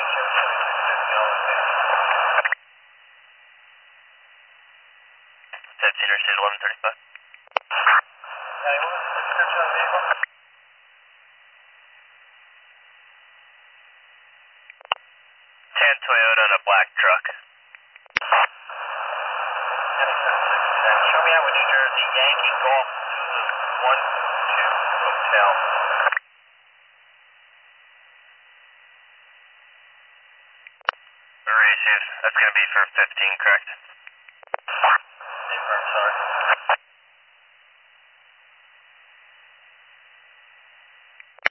Interstate 1135. Yeah, what was the description of the vehicle? 10 Toyota and a black truck. Show me out with New Jersey, Yankee Golf Zulu 12 Hotel. Received. That's going to be for 15, correct?